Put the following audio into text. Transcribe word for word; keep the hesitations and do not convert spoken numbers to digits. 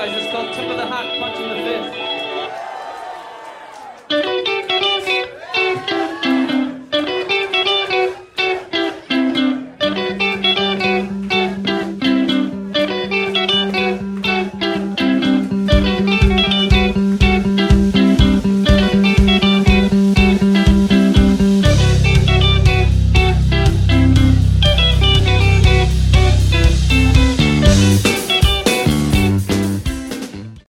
guys. It's called Tip of the Hat, Punch in the Fist.